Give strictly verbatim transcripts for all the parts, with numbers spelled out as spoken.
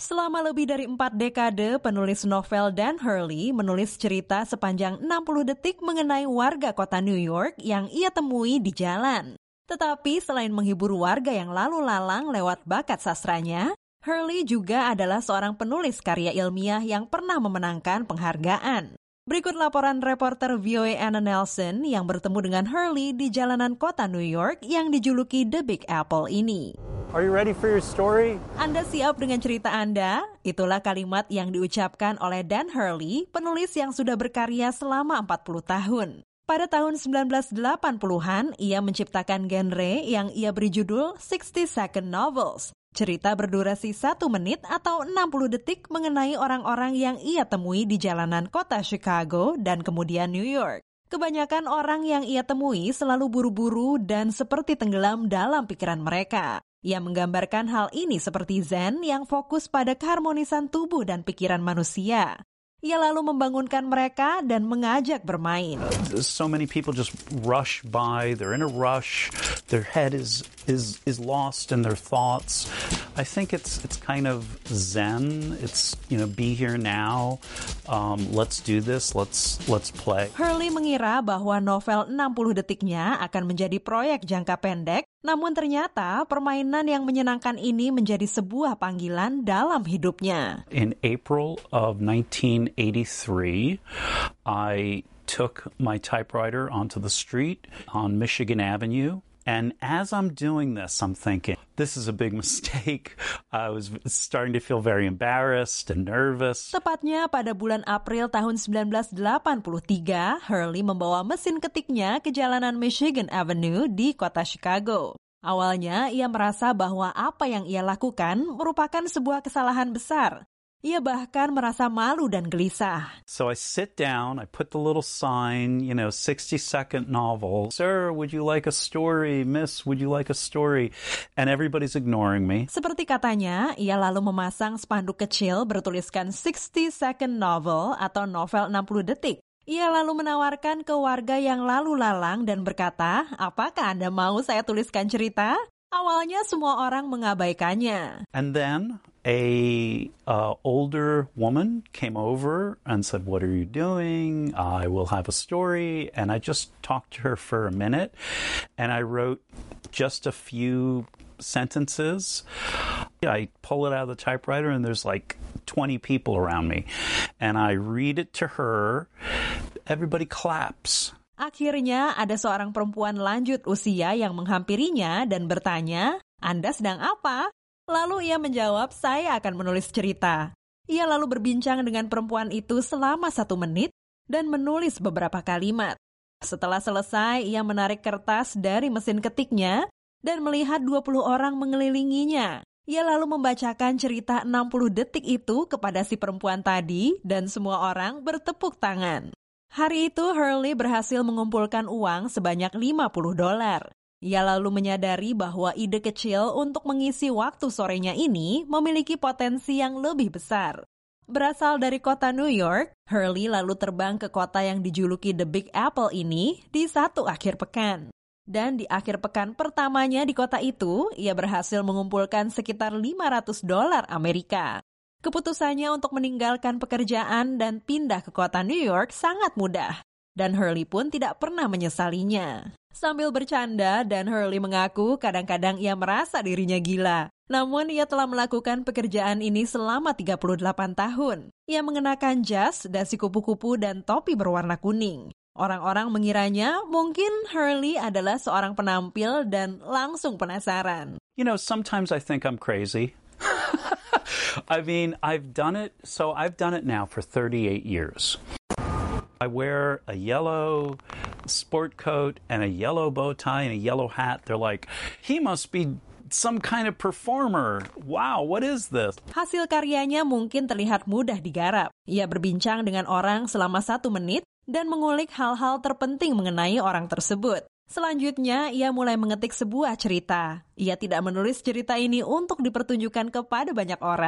Selama lebih dari empat dekade, penulis novel Dan Hurley menulis cerita sepanjang enam puluh detik mengenai warga kota New York yang ia temui di jalan. Tetapi selain menghibur warga yang lalu lalang lewat bakat sastranya, Hurley juga adalah seorang penulis karya ilmiah yang pernah memenangkan penghargaan. Berikut laporan reporter V O A Anna Nelson yang bertemu dengan Hurley di jalanan kota New York yang dijuluki The Big Apple ini. Are you ready for your story? Anda siap dengan cerita Anda? Itulah kalimat yang diucapkan oleh Dan Hurley, penulis yang sudah berkarya selama empat puluh tahun. Pada tahun sembilan belas delapan puluhan, ia menciptakan genre yang ia beri judul sixty second novels. Cerita berdurasi satu menit atau enam puluh detik mengenai orang-orang yang ia temui di jalanan kota Chicago dan kemudian New York. Kebanyakan orang yang ia temui selalu buru-buru dan seperti tenggelam dalam pikiran mereka. Ia menggambarkan hal ini seperti Zen yang fokus pada keharmonisan tubuh dan pikiran manusia. Ia lalu membangunkan mereka dan mengajak bermain. So many people just rush by. They're in a rush. Their head is is is lost in their thoughts. I think it's it's kind of Zen. It's, you know, be here now. Um, let's do this. Let's let's play. Hurley mengira bahwa novel enam puluh detiknya akan menjadi proyek jangka pendek, namun ternyata permainan yang menyenangkan ini menjadi sebuah panggilan dalam hidupnya. In April of nineteen eighty-three, I took my typewriter onto the street on Michigan Avenue. And as I'm doing this, I'm thinking, this is a big mistake. I was starting to feel very embarrassed and nervous. Tepatnya pada bulan April tahun sembilan belas delapan puluh tiga, Hurley membawa mesin ketiknya ke jalanan Michigan Avenue di kota Chicago. Awalnya, ia merasa bahwa apa yang ia lakukan merupakan sebuah kesalahan besar. Ia bahkan merasa malu dan gelisah. So I sit down, I put the little sign, you know, sixty second novel. Sir, would you like a story? Miss, would you like a story? And everybody's ignoring me. Seperti katanya, ia lalu memasang spanduk kecil bertuliskan sixty second novel atau novel enam puluh detik. Ia lalu menawarkan ke warga yang lalu lalang dan berkata, apakah Anda mau saya tuliskan cerita? Awalnya semua orang mengabaikannya. And then a uh, older woman came over and said, what are you doing? I will have a story. And I just talked to her for a minute. And I wrote just a few sentences. I pull it out of the typewriter and there's like twenty people around me. And I read it to her. Everybody claps. Akhirnya ada seorang perempuan lanjut usia yang menghampirinya dan bertanya, Anda sedang apa? Lalu ia menjawab, saya akan menulis cerita. Ia lalu berbincang dengan perempuan itu selama satu menit dan menulis beberapa kalimat. Setelah selesai, ia menarik kertas dari mesin ketiknya dan melihat dua puluh orang mengelilinginya. Ia lalu membacakan cerita enam puluh detik itu kepada si perempuan tadi dan semua orang bertepuk tangan. Hari itu Hurley berhasil mengumpulkan uang sebanyak lima puluh dolar. Ia lalu menyadari bahwa ide kecil untuk mengisi waktu sorenya ini memiliki potensi yang lebih besar. Berasal dari kota New York, Hurley lalu terbang ke kota yang dijuluki The Big Apple ini di satu akhir pekan. Dan di akhir pekan pertamanya di kota itu, ia berhasil mengumpulkan sekitar lima ratus dolar Amerika. Keputusannya untuk meninggalkan pekerjaan dan pindah ke kota New York sangat mudah. Dan Hurley pun tidak pernah menyesalinya. Sambil bercanda, Dan Hurley mengaku kadang-kadang ia merasa dirinya gila. Namun ia telah melakukan pekerjaan ini selama tiga puluh delapan tahun. Ia mengenakan jas, dasi kupu-kupu, dan topi berwarna kuning. Orang-orang mengiranya mungkin Hurley adalah seorang penampil dan langsung penasaran. You know, sometimes I think I'm crazy. I mean, I've done it, so I've done it now for thirty-eight years. I wear a yellow sport coat and a yellow bow tie and a yellow hat. They're like, he must be some kind of performer. Wow, what is this? Hasil karyanya mungkin terlihat mudah digarap. Ia berbincang dengan orang selama satu menit dan mengulik hal-hal terpenting mengenai orang tersebut. Selanjutnya, ia mulai mengetik sebuah cerita. Ia tidak menulis cerita ini untuk dipertunjukkan kepada banyak orang,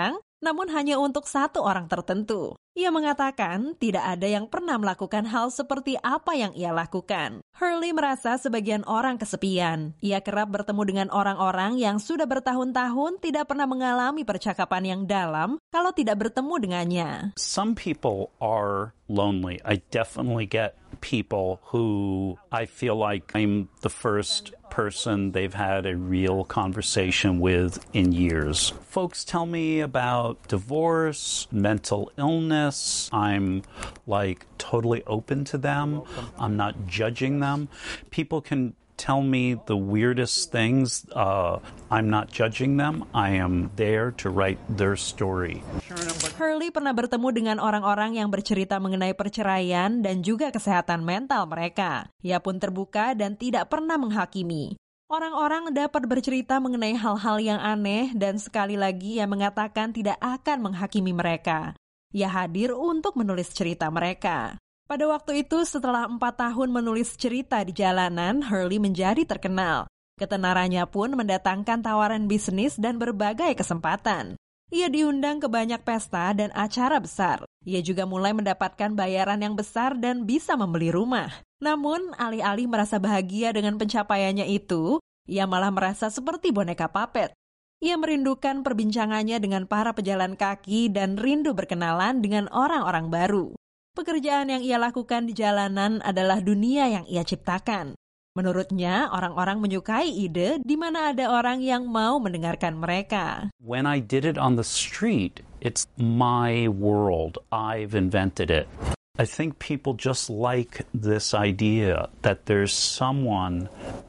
namun hanya untuk satu orang tertentu. Ia mengatakan tidak ada yang pernah melakukan hal seperti apa yang ia lakukan. Hurley merasa sebagian orang kesepian. Ia kerap bertemu dengan orang-orang yang sudah bertahun-tahun tidak pernah mengalami percakapan yang dalam kalau tidak bertemu dengannya. Some people are lonely. I definitely get people who I feel like I'm the first person they've had a real conversation with in years. Folks tell me about divorce, mental illness. I'm like totally open to them. I'm not judging them. People can tell me the weirdest things. Uh, I'm not judging them. I am there to write their story. Hurley pernah bertemu dengan orang-orang yang bercerita mengenai perceraian dan juga kesehatan mental mereka. Ia pun terbuka dan tidak pernah menghakimi. Orang-orang dapat bercerita mengenai hal-hal yang aneh dan sekali lagi ia mengatakan tidak akan menghakimi mereka. Ia hadir untuk menulis cerita mereka. Pada waktu itu, setelah empat tahun menulis cerita di jalanan, Hurley menjadi terkenal. Ketenarannya pun mendatangkan tawaran bisnis dan berbagai kesempatan. Ia diundang ke banyak pesta dan acara besar. Ia juga mulai mendapatkan bayaran yang besar dan bisa membeli rumah. Namun, alih-alih merasa bahagia dengan pencapaiannya itu, ia malah merasa seperti boneka papet. Ia merindukan perbincangannya dengan para pejalan kaki dan rindu berkenalan dengan orang-orang baru. Pekerjaan yang ia lakukan di jalanan adalah dunia yang ia ciptakan. Menurutnya, orang-orang menyukai ide di mana ada orang yang mau mendengarkan mereka. When I did it on the street, it's my world. I've invented it. I think people just like this idea that there's someone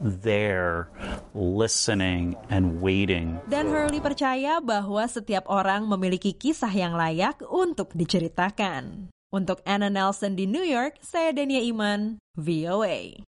there listening and waiting. Dan Hurley percaya bahwa setiap orang memiliki kisah yang layak untuk diceritakan. Untuk Anna Nelson di New York, saya Dania Iman, V O A.